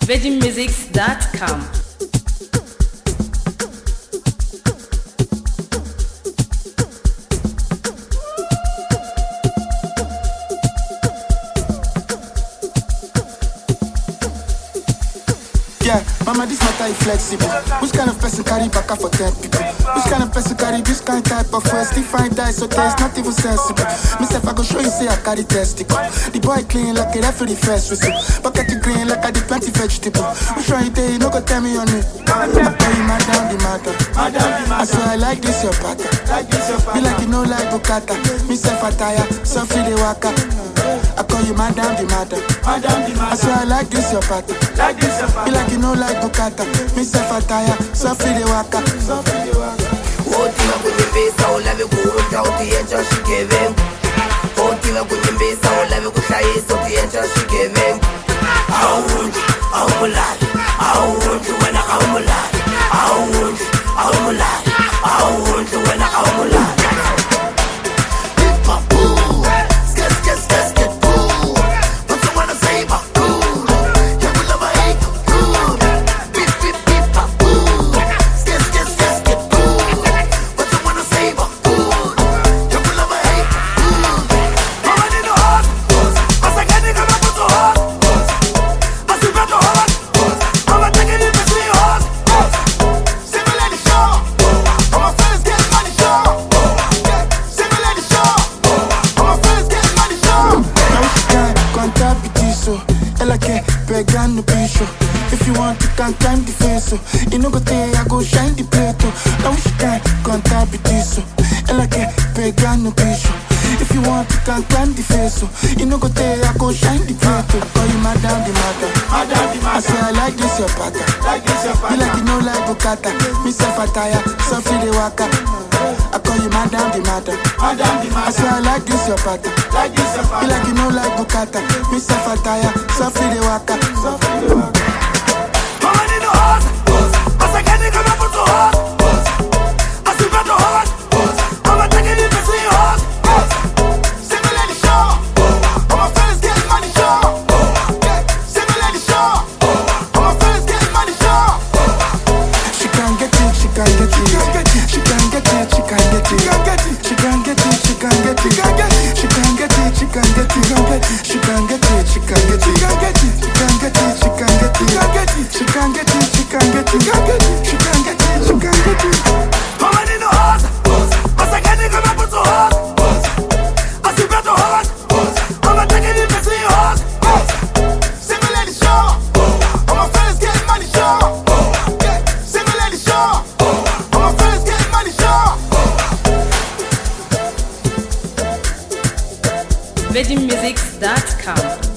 VeggieMusics.com. Yeah, mama, this matter is flexible. Which kind of person carry back for 10 people? Which kind of person carry this kind type of waste? If I die, so taste not even sensible. Myself, I go show you, say I carry testicle. The boy clean like a referee first whistle. Bucket you green like I did plenty vegetable. Which one you day, you no go tell me on it. I tell you, madam, the matter. I say I like this your pattern. You like you know like Bukata. Myself, I tire, so free the waka. I call you madam, the matter. I say I like this your pattern. You like you know like Bukata. Myself a tire, so free the waka. Otima kunyembesa olave kuunja utiyenja shikeve. Otima kunyembesa olave kushayisa utiyenja shikeve. Awunju, awumulali. Awunju wena awumulali. Awunju, awumulali. Awunju wena awumulali. If you want, you can climb the fence, so you know go there, I go shine the plate. Now she can contact with this, so like a pagan no piso. If you want, you can climb the fence, so you know go there, I go shine the plate. Call you madam, the matter. I say I like this your pattern. You like you know like Bukata. Myself a tire, so free the waka. I call you madam, the matter. I say I like this your pattern. You like you know like Bukata. Myself a tire, so free the waka. Mama need a horse. I say can you come up with a horse? I see got a horse. Mama taking it to see a horse. Sing me lady show. All my friends getting money show. Sing me lady show. All my friends getting money show. She can get it, she can get it. She can get it, she can get it. She can get it, she can get it. She can get it, she can get it. She can get it, she can get it. She can get it, she can get it. She can get it, she can get it. She can get it, she can get it. Mama need a horse. I say can you come up with a horse? I see got a horse. Mama taking it to see a horse. Sing me lady show. All my friends getting money show. Sing me lady show. All my friends getting money show. VeggieMusics.com.